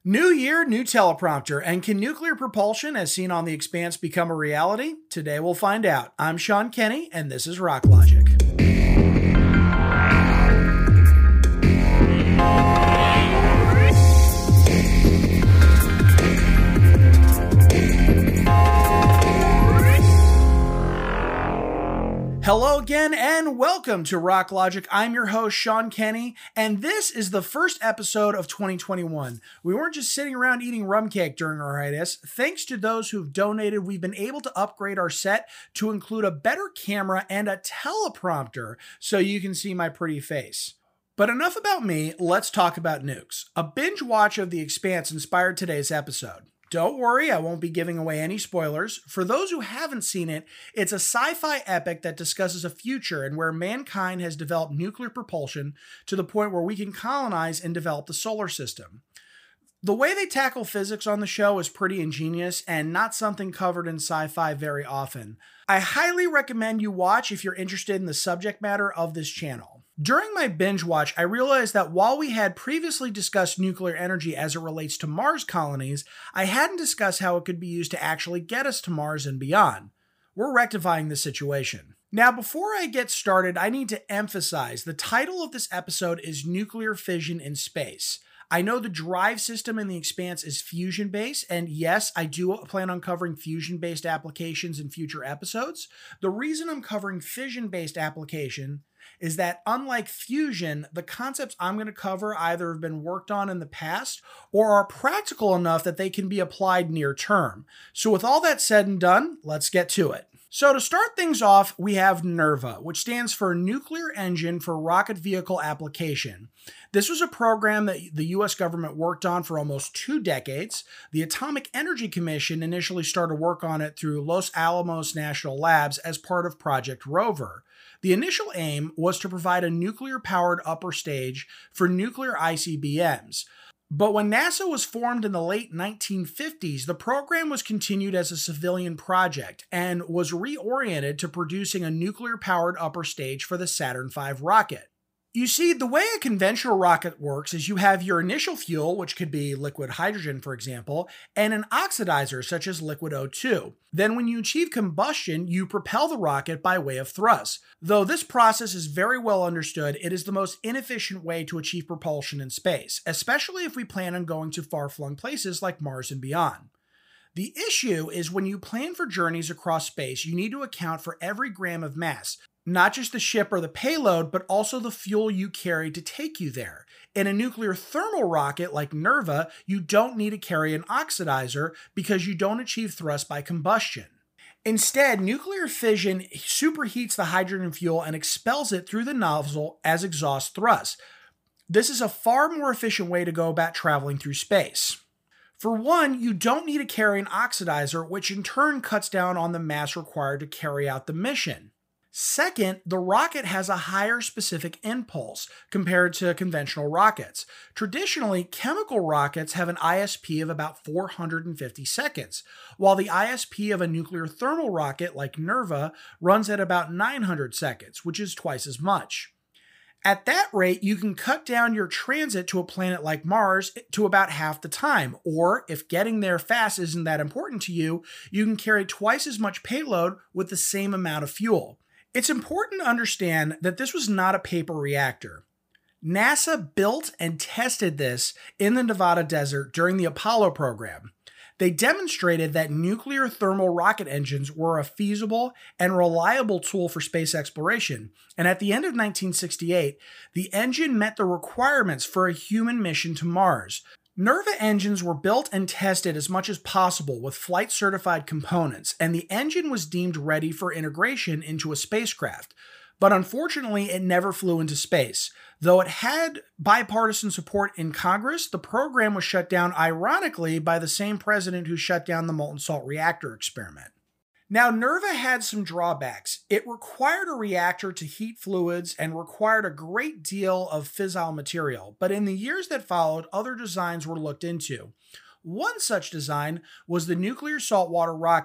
New year, new teleprompter, and can nuclear propulsion as seen on The Expanse become a reality? Today we'll find out. I'm Sean Kenny, and this is Rock Logic. Hello again and welcome to Rock Logic. I'm your host, Sean Kenny, and this is the first episode of 2021. We weren't just sitting around eating rum cake during our hiatus. Thanks to those who've donated, we've been able to upgrade our set to include a better camera and a teleprompter so you can see my pretty face. But enough about me, let's talk about nukes. A binge watch of The Expanse inspired today's episode. Don't worry, I won't be giving away any spoilers. For those who haven't seen it, it's a sci-fi epic that discusses a future in where mankind has developed nuclear propulsion to the point where we can colonize and develop the solar system. The way they tackle physics on the show is pretty ingenious and not something covered in sci-fi very often. I highly recommend you watch if you're interested in the subject matter of this channel. During my binge watch, I realized that while we had previously discussed nuclear energy as it relates to Mars colonies, I hadn't discussed how it could be used to actually get us to Mars and beyond. We're rectifying the situation. Now, before I get started, I need to emphasize the title of this episode is Nuclear Fission in Space. I know the drive system in The Expanse is fusion-based, and yes, I do plan on covering fusion-based applications in future episodes. The reason I'm covering fission-based application is that unlike fusion, the concepts I'm going to cover either have been worked on in the past or are practical enough that they can be applied near term. So with all that said and done, let's get to it. So to start things off, we have NERVA, which stands for Nuclear Engine for Rocket Vehicle Application. This was a program that the US government worked on for almost 2 decades. The Atomic Energy Commission initially started work on it through Los Alamos National Labs as part of Project Rover. The initial aim was to provide a nuclear-powered upper stage for nuclear ICBMs. But when NASA was formed in the late 1950s, the program was continued as a civilian project and was reoriented to producing a nuclear-powered upper stage for the Saturn V rocket. You see, the way a conventional rocket works is you have your initial fuel, which could be liquid hydrogen, for example, and an oxidizer, such as liquid O2. Then when you achieve combustion, you propel the rocket by way of thrust. Though this process is very well understood, it is the most inefficient way to achieve propulsion in space, especially if we plan on going to far-flung places like Mars and beyond. The issue is when you plan for journeys across space, you need to account for every gram of mass. Not just the ship or the payload, but also the fuel you carry to take you there. In a nuclear thermal rocket like NERVA, you don't need to carry an oxidizer because you don't achieve thrust by combustion. Instead, nuclear fission superheats the hydrogen fuel and expels it through the nozzle as exhaust thrust. This is a far more efficient way to go about traveling through space. For one, you don't need to carry an oxidizer, which in turn cuts down on the mass required to carry out the mission. Second, the rocket has a higher specific impulse compared to conventional rockets. Traditionally, chemical rockets have an ISP of about 450 seconds, while the ISP of a nuclear thermal rocket like NERVA runs at about 900 seconds, which is twice as much. At that rate, you can cut down your transit to a planet like Mars to about half the time, or if getting there fast isn't that important to you, you can carry twice as much payload with the same amount of fuel. It's important to understand that this was not a paper reactor. NASA built and tested this in the Nevada desert during the Apollo program. They demonstrated that nuclear thermal rocket engines were a feasible and reliable tool for space exploration, and at the end of 1968, the engine met the requirements for a human mission to Mars. NERVA engines were built and tested as much as possible with flight-certified components, and the engine was deemed ready for integration into a spacecraft. But unfortunately, it never flew into space. Though it had bipartisan support in Congress, the program was shut down, ironically, by the same president who shut down the molten salt reactor experiment. Now, NERVA had some drawbacks. It required a reactor to heat fluids and required a great deal of fissile material, but in the years that followed, other designs were looked into. One such design was the nuclear saltwater rocket.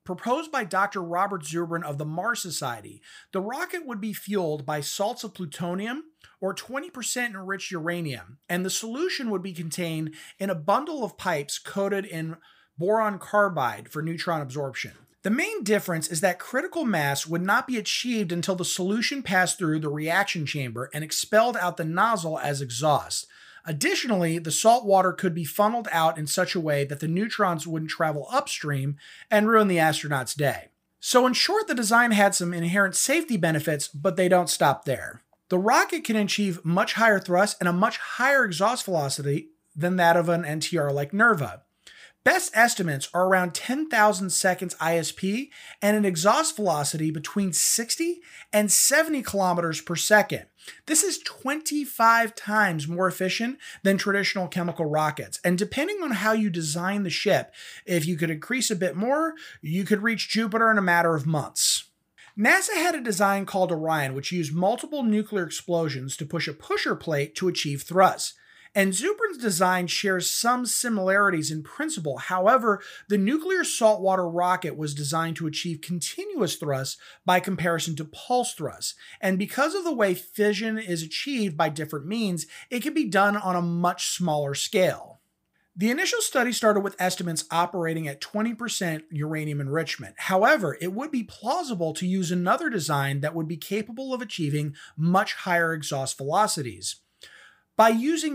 proposed by Dr. Robert Zubrin of the Mars Society. The rocket would be fueled by salts of plutonium or 20% enriched uranium, and the solution would be contained in a bundle of pipes coated in boron carbide for neutron absorption. The main difference is that critical mass would not be achieved until the solution passed through the reaction chamber and expelled out the nozzle as exhaust. Additionally, the salt water could be funneled out in such a way that the neutrons wouldn't travel upstream and ruin the astronaut's day. So in short, the design had some inherent safety benefits, but they don't stop there. The rocket can achieve much higher thrust and a much higher exhaust velocity than that of an NTR like NERVA. Best estimates are around 10,000 seconds ISP and an exhaust velocity between 60 and 70 kilometers per second. This is 25 times more efficient than traditional chemical rockets. And depending on how you design the ship, if you could increase a bit more, you could reach Jupiter in a matter of months. NASA had a design called Orion, which used multiple nuclear explosions to push a pusher plate to achieve thrust. And Zubrin's design shares some similarities in principle. However, the nuclear saltwater rocket was designed to achieve continuous thrust by comparison to pulse thrust. And because of the way fission is achieved by different means, it can be done on a much smaller scale. The initial study started with estimates operating at 20% uranium enrichment. However, it would be plausible to use another design that would be capable of achieving much higher exhaust velocities. By using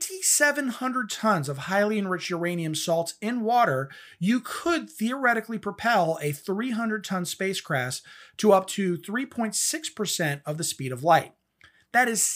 2,700 tons of highly enriched uranium salts in water, you could theoretically propel a 300-ton spacecraft to up to 3.6% of the speed of light. That is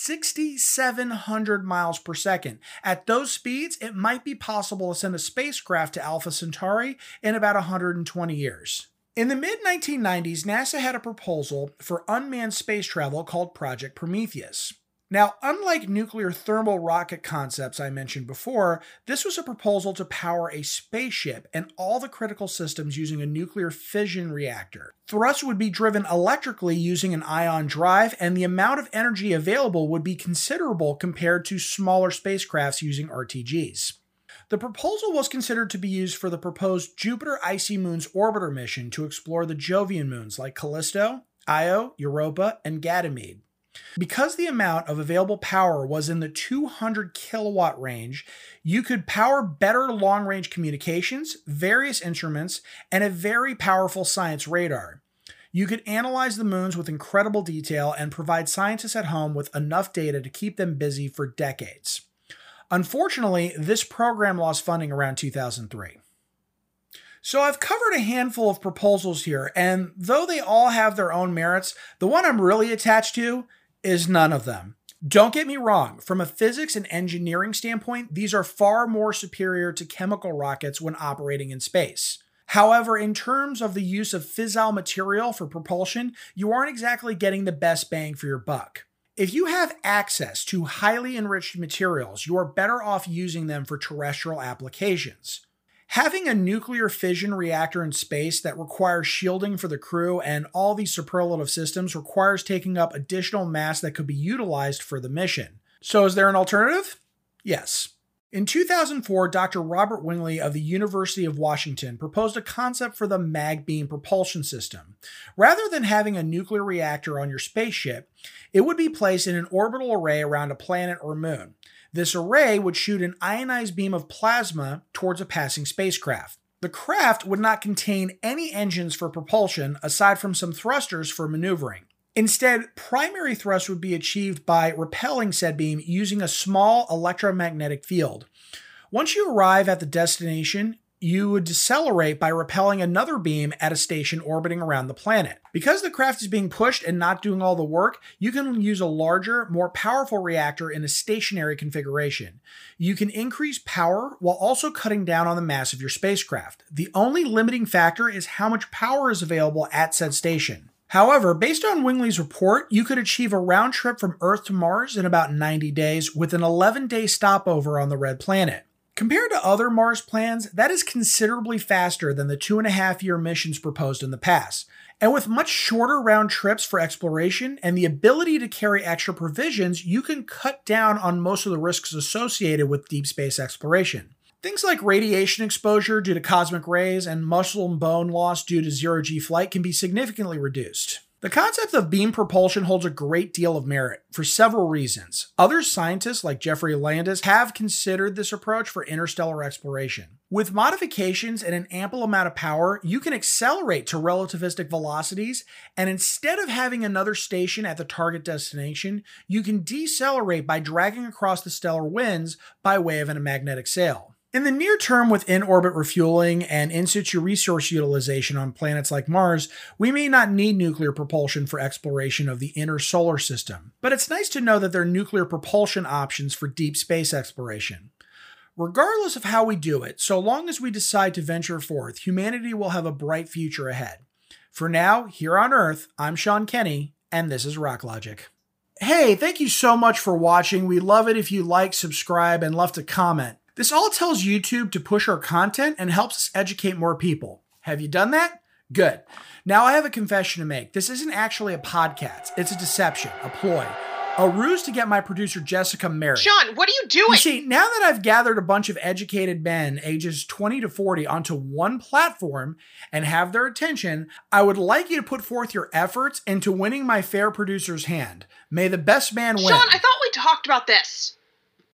6,700 miles per second. At those speeds, it might be possible to send a spacecraft to Alpha Centauri in about 120 years. In the mid-1990s, NASA had a proposal for unmanned space travel called Project Prometheus. Now, unlike nuclear thermal rocket concepts I mentioned before, this was a proposal to power a spaceship and all the critical systems using a nuclear fission reactor. Thrust would be driven electrically using an ion drive, and the amount of energy available would be considerable compared to smaller spacecrafts using RTGs. The proposal was considered to be used for the proposed Jupiter Icy Moons Orbiter mission to explore the Jovian moons like Callisto, Io, Europa, and Ganymede. Because the amount of available power was in the 200 kilowatt range, you could power better long-range communications, various instruments, and a very powerful science radar. You could analyze the moons with incredible detail and provide scientists at home with enough data to keep them busy for decades. Unfortunately, this program lost funding around 2003. So I've covered a handful of proposals here, and though they all have their own merits, the one I'm really attached to is none of them. Don't get me wrong, from a physics and engineering standpoint, these are far more superior to chemical rockets when operating in space. However, in terms of the use of fissile material for propulsion, you aren't exactly getting the best bang for your buck. If you have access to highly enriched materials, you are better off using them for terrestrial applications. Having a nuclear fission reactor in space that requires shielding for the crew and all these superlative systems requires taking up additional mass that could be utilized for the mission. So is there an alternative? Yes. In 2004, Dr. Robert Wingley of the University of Washington proposed a concept for the mag-beam propulsion system. Rather than having a nuclear reactor on your spaceship, it would be placed in an orbital array around a planet or moon. This array would shoot an ionized beam of plasma towards a passing spacecraft. The craft would not contain any engines for propulsion aside from some thrusters for maneuvering. Instead, primary thrust would be achieved by repelling said beam using a small electromagnetic field. Once you arrive at the destination, you would decelerate by repelling another beam at a station orbiting around the planet. Because the craft is being pushed and not doing all the work, you can use a larger, more powerful reactor in a stationary configuration. You can increase power while also cutting down on the mass of your spacecraft. The only limiting factor is how much power is available at said station. However, based on Wingley's report, you could achieve a round trip from Earth to Mars in about 90 days with an 11-day stopover on the Red Planet. Compared to other Mars plans, that is considerably faster than the 2.5-year missions proposed in the past. And with much shorter round trips for exploration and the ability to carry extra provisions, you can cut down on most of the risks associated with deep space exploration. Things like radiation exposure due to cosmic rays and muscle and bone loss due to zero-G flight can be significantly reduced. The concept of beam propulsion holds a great deal of merit for several reasons. Other scientists, like Jeffrey Landis, have considered this approach for interstellar exploration. With modifications and an ample amount of power, you can accelerate to relativistic velocities, and instead of having another station at the target destination, you can decelerate by dragging across the stellar winds by way of a magnetic sail. In the near term, with in-orbit refueling and in-situ resource utilization on planets like Mars, we may not need nuclear propulsion for exploration of the inner solar system. But it's nice to know that there are nuclear propulsion options for deep space exploration. Regardless of how we do it, so long as we decide to venture forth, humanity will have a bright future ahead. For now, here on Earth, I'm Sean Kenny, and this is Rock Logic. Hey, thank you so much for watching. We love it if you like, subscribe, and left a comment. This all tells YouTube to push our content and helps us educate more people. Have you done that? Good. Now I have a confession to make. This isn't actually a podcast. It's a deception, a ploy, a ruse to get my producer Jessica married. Sean, what are you doing? You see, now that I've gathered a bunch of educated men ages 20 to 40 onto one platform and have their attention, I would like you to put forth your efforts into winning my fair producer's hand. May the best man win. Sean, I thought we talked about this.